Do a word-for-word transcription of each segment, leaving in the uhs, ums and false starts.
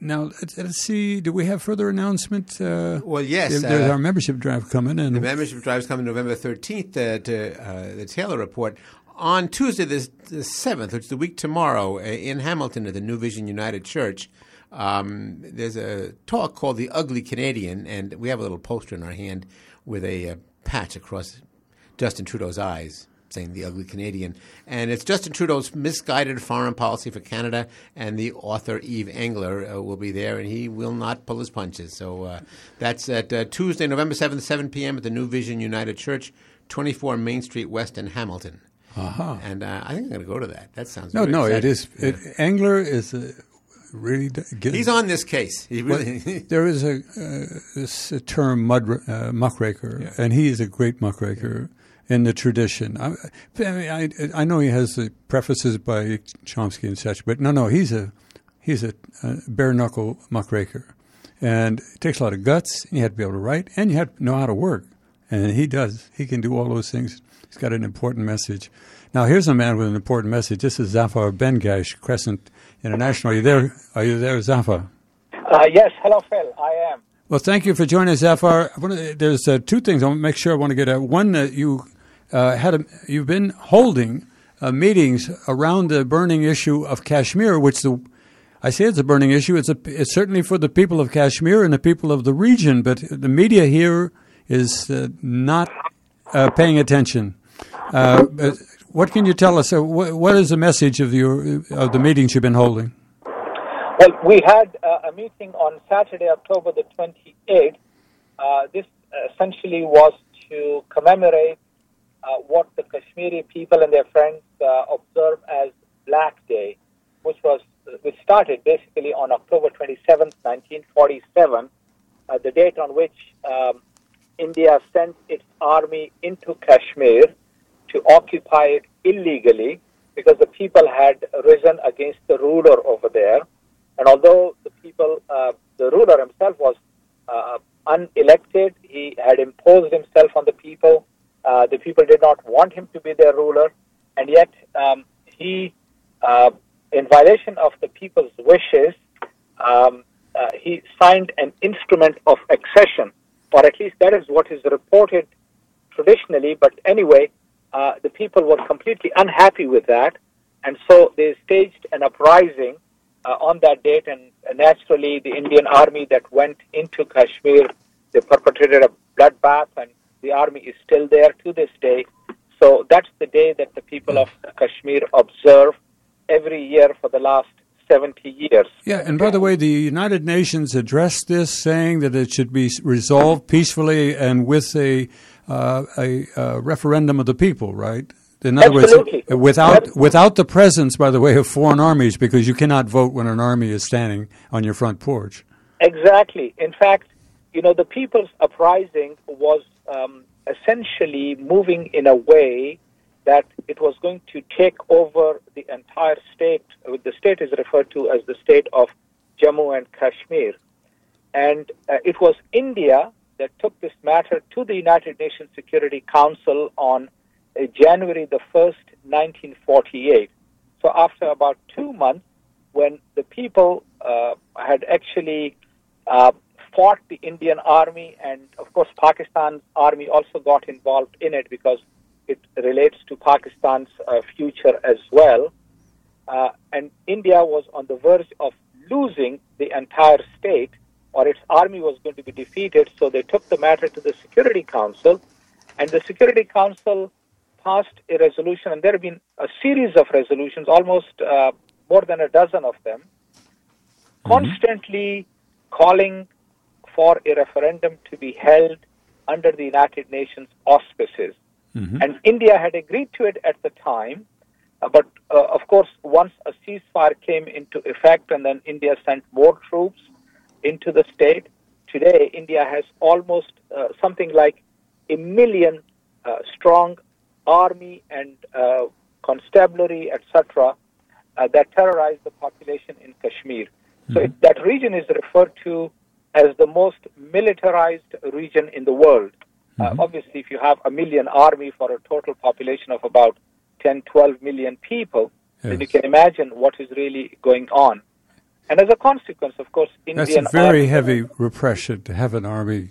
now, let's, let's see. Do we have further announcement? Uh, well, yes. There's uh, our membership drive coming in. The membership drive is coming November thirteenth uh, to uh, the Taylor Report. On Tuesday, the, the seventh, which is the week tomorrow, uh, in Hamilton at the New Vision United Church, um, there's a talk called The Ugly Canadian, and we have a little poster in our hand with a uh, patch across Justin Trudeau's eyes saying The Ugly Canadian. And it's Justin Trudeau's misguided foreign policy for Canada, and the author Eve Engler uh, will be there, and he will not pull his punches. So uh, that's at uh, Tuesday, November seventh, seven p.m. at the New Vision United Church, twenty-four Main Street West in Hamilton. Uh-huh. And uh, I think I'm going to go to that. That sounds no, no. exciting. It is. Yeah. It, Engler is a really. Good, He's on this case. He really. Well, there is a, uh, this term mud uh, muckraker, yeah. and he is a great muckraker yeah. in the tradition. I, I, I know he has the prefaces by Chomsky and such, but no, no. He's a he's a, a bare knuckle muckraker, and it takes a lot of guts. And you have to be able to write, and you have to know how to work, and he does. He can do all those things. He's got an important message. Now, here's a man with an important message. This is Zafar Ben-Gash, Crescent International. Are you there? Are you there, Zafar? Uh, yes. Hello, Phil. I am. Well, thank you for joining us, Zafar. I wanna, there's uh, two things I want to make sure I want to get at. One, that you uh, had a, you've been holding uh, meetings around the burning issue of Kashmir, which the I say it's a burning issue. It's a, it's certainly for the people of Kashmir and the people of the region, but the media here is uh, not uh, paying attention. Uh, what can you tell us? Uh, what, what is the message of your of the meetings you've been holding? Well, we had uh, a meeting on Saturday, October the twenty-eighth. Uh, this essentially was to commemorate uh, what the Kashmiri people and their friends uh, observe as Black Day, which was which started basically on October twenty-seventh, nineteen forty-seven, uh, the date on which um, India sent its army into Kashmir to occupy it illegally because the people had risen against the ruler over there. And although the people, uh, the ruler himself was uh, unelected, he had imposed himself on the people. Uh, the people did not want him to be their ruler. And yet um, he, uh, in violation of the people's wishes, um, uh, he signed an instrument of accession, or at least that is what is reported traditionally. But anyway, Uh, the people were completely unhappy with that, and so they staged an uprising uh, on that date, and uh, naturally the Indian army that went into Kashmir, they perpetrated a bloodbath, and the army is still there to this day. So that's the day that the people of Kashmir observe every year for the last seventy years. Yeah, and by the way, the United Nations addressed this, saying that it should be resolved peacefully and with a Uh, a, a referendum of the people, right? In other Absolutely. words, without without the presence, by the way, of foreign armies, because you cannot vote when an army is standing on your front porch. Exactly. In fact, you know, the people's uprising was um, essentially moving in a way that it was going to take over the entire state. The state is referred to as the state of Jammu and Kashmir. And uh, it was India that took this matter to the United Nations Security Council on uh, January the first, nineteen forty-eight. So after about two months, when the people uh, had actually uh, fought the Indian army, and of course Pakistan's army also got involved in it because it relates to Pakistan's uh, future as well, uh, and India was on the verge of losing the entire state, or its army was going to be defeated, so they took the matter to the Security Council, and the Security Council passed a resolution, and there have been a series of resolutions, almost uh, more than a dozen of them, mm-hmm. constantly calling for a referendum to be held under the United Nations auspices. Mm-hmm. And India had agreed to it at the time, uh, but uh, of course, once a ceasefire came into effect, and then India sent more troops into the state. Today, India has almost uh, something like a million uh, strong army and uh, constabulary, et cetera, uh, that terrorize the population in Kashmir. Mm-hmm. So it, that region is referred to as the most militarized region in the world. Mm-hmm. Uh, obviously, if you have a million army for a total population of about ten, twelve million people, yes. then you can imagine what is really going on. And as a consequence, of course, Indian That's a very army, heavy repression to have an army.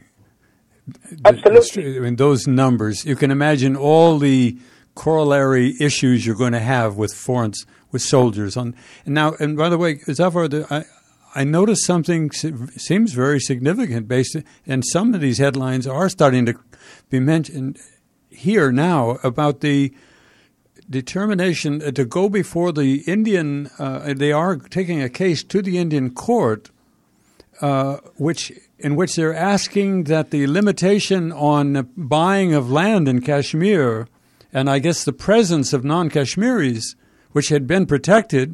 Absolutely. I mean, those numbers, you can imagine all the corollary issues you're going to have with foreign, with soldiers. On And now, and by the way, Zafar, I, I noticed something seems very significant based, and some of these headlines are starting to be mentioned here now about the determination to go before the Indian, uh, they are taking a case to the Indian court, uh, which in which they're asking that the limitation on buying of land in Kashmir, and I guess the presence of non-Kashmiris, which had been protected,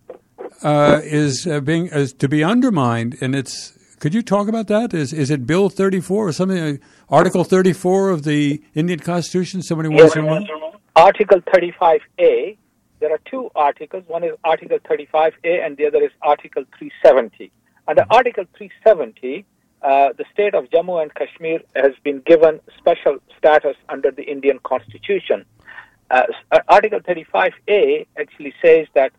uh, is uh, being is to be undermined. And it's, could you talk about that? Is is it Bill thirty-four or something? Uh, Article thirty-four of the Indian Constitution? Somebody wants to know? Article thirty-five A, there are two articles. One is Article thirty-five A and the other is Article three seventy. Under Article three seventy, uh, the state of Jammu and Kashmir has been given special status under the Indian Constitution. Uh, Article thirty-five A actually says that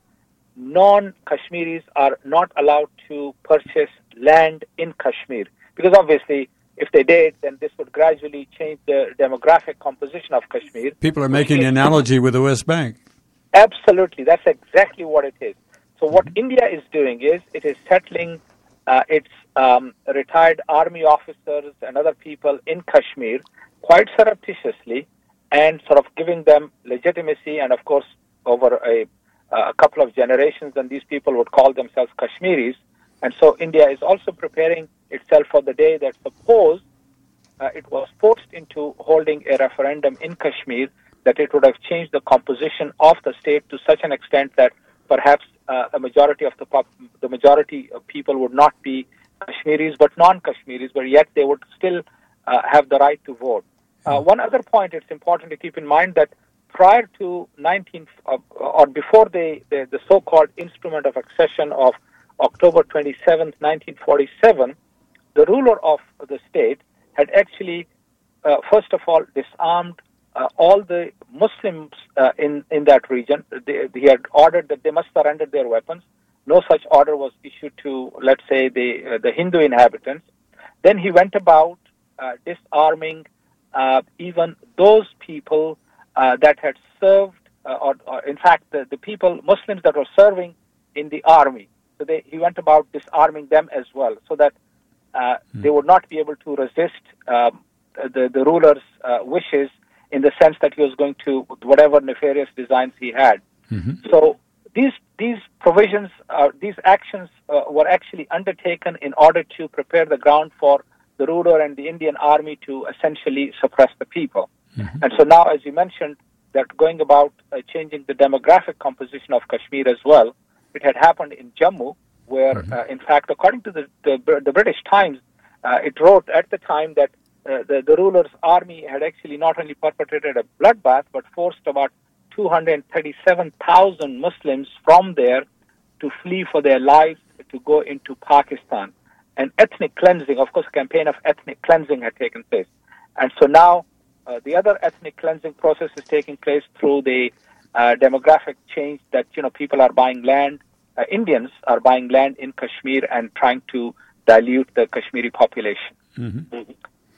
non-Kashmiris are not allowed to purchase land in Kashmir, because obviously if they did, then this would gradually change the demographic composition of Kashmir. People are making an analogy with the West Bank. Absolutely. That's exactly what it is. So what mm-hmm. India is doing is it is settling uh, its um, retired army officers and other people in Kashmir quite surreptitiously and sort of giving them legitimacy. And, of course, over a, a couple of generations, then these people would call themselves Kashmiris. And so India is also preparing itself for the day that suppose uh, it was forced into holding a referendum in Kashmir, that it would have changed the composition of the state to such an extent that perhaps uh, a majority of the pop- the majority of people would not be Kashmiris but non-Kashmiris, but yet they would still uh, have the right to vote. Uh, one other point it's important to keep in mind that prior to nineteen uh, or before the, the the so-called Instrument of Accession of October twenty-seventh, nineteen forty-seven, the ruler of the state had actually, uh, first of all, disarmed uh, all the Muslims uh, in, in that region. They, he had ordered that they must surrender their weapons. No such order was issued to, let's say, the, uh, the Hindu inhabitants. Then he went about uh, disarming uh, even those people uh, that had served, uh, or, or in fact, the, the people, Muslims that were serving in the army. So they, he went about disarming them as well, so that uh, mm. they would not be able to resist um, the, the ruler's uh, wishes in the sense that he was going to, whatever nefarious designs he had. Mm-hmm. So these these provisions, uh, these actions uh, were actually undertaken in order to prepare the ground for the ruler and the Indian army to essentially suppress the people. Mm-hmm. And so now, as you mentioned, that going about uh, changing the demographic composition of Kashmir as well. It had happened in Jammu, where, mm-hmm. uh, in fact, according to the, the, the British Times, uh, it wrote at the time that uh, the, the ruler's army had actually not only perpetrated a bloodbath, but forced about two hundred thirty-seven thousand Muslims from there to flee for their lives to go into Pakistan. And ethnic cleansing, of course, a campaign of ethnic cleansing had taken place. And so now uh, the other ethnic cleansing process is taking place through the Uh, demographic change that, you know, people are buying land, uh, Indians are buying land in Kashmir and trying to dilute the Kashmiri population. Mm-hmm. Mm-hmm.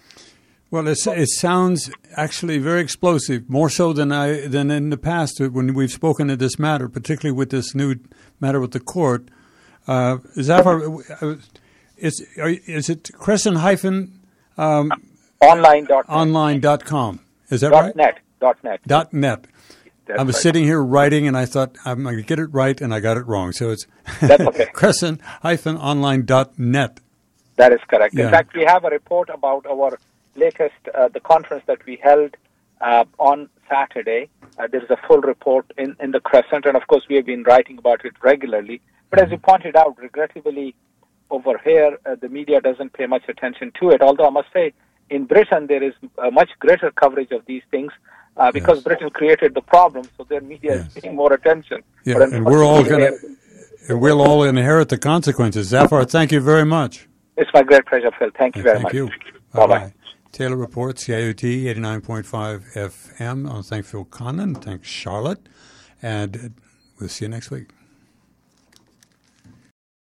Well, it, it sounds actually very explosive, more so than I than in the past when we've spoken of this matter, particularly with this new matter with the court. Uh, Zafar, is, is it Crescent hyphen um, online dot net. online dot com? Is that dot right? Net. Dot net. Dot net. That's I was right. sitting here writing, and I thought, I'm going to get it right, and I got it wrong. So it's That's okay. crescent online dot net. That is correct. Yeah. In fact, we have a report about our latest, uh, the conference that we held uh, on Saturday. Uh, there is a full report in, in the Crescent, and of course, we have been writing about it regularly. But mm-hmm. as you pointed out, regrettably, over here, uh, the media doesn't pay much attention to it. Although I must say, in Britain, there is a much greater coverage of these things. Uh, because yes. Britain created the problem, so their media yes. is paying more attention. Yeah, and we're all going to, and we'll all inherit the consequences. Zafar, thank you very much. It's my great pleasure, Phil. Thank you yeah, very thank much. Thank you. Bye bye. Taylor Reports, C I O T eighty-nine point five F M. I want to thank Phil Conlon, thanks Charlotte, and we'll see you next week.